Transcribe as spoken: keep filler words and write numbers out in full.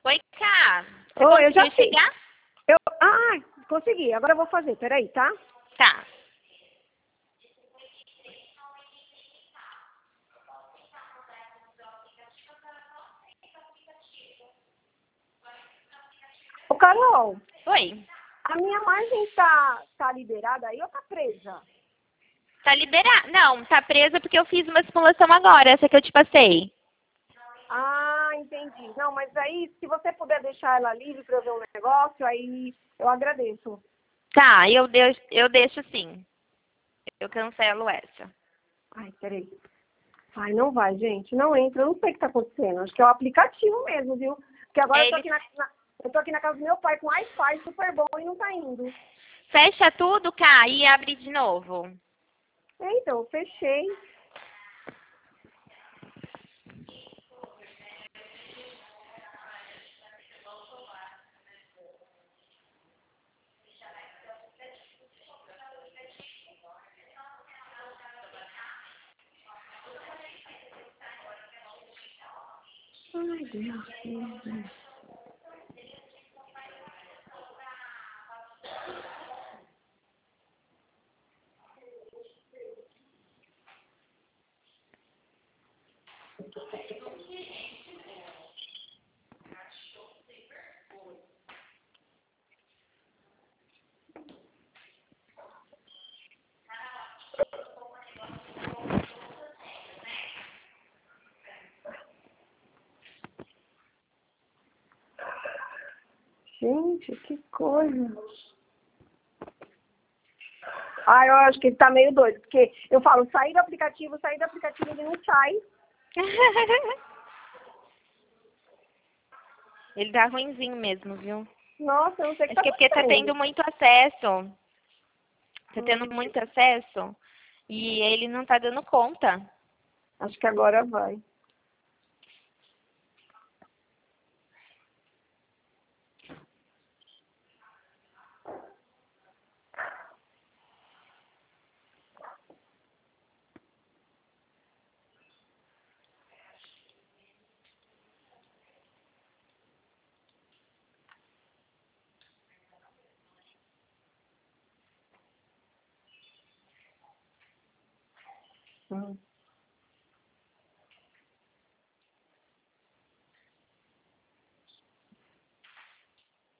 Oi, Cá. Você Oi, eu já conseguiu fiz. chegar? Eu... Ah, consegui. Agora eu vou fazer. Peraí, tá? Tá. Ô, Carol, Oi. a minha margem tá, tá liberada aí ou tá presa? Tá liberado. Não, tá presa porque eu fiz uma simulação agora, essa que eu te passei. Ah, entendi. Não, mas aí, se você puder deixar ela livre pra eu ver um negócio, aí eu agradeço. Tá, eu deixo, eu deixo sim. Eu cancelo essa. Ai, peraí. Ai, não vai, gente. Não entra. Eu não sei o que tá acontecendo. Acho que é o aplicativo mesmo, viu? Porque agora eu tô Ele aqui na, na- eu tô aqui na casa do meu pai com Wi-Fi super bom e não tá indo. fecha tudo, Cá, e abre de novo. É, então, eu fechei. Ai, Deus, Deus, Deus. Gente, que coisa. Ah, eu acho que ele tá meio doido, porque eu falo, sair do aplicativo, sair do aplicativo, ele não sai. Ele tá ruinzinho mesmo, viu? Nossa, eu não sei o que Acho tá que é porque tá acontecendo. tendo muito acesso. Tá tendo Hum, muito acesso. E ele não tá dando conta. acho que agora vai. Hum.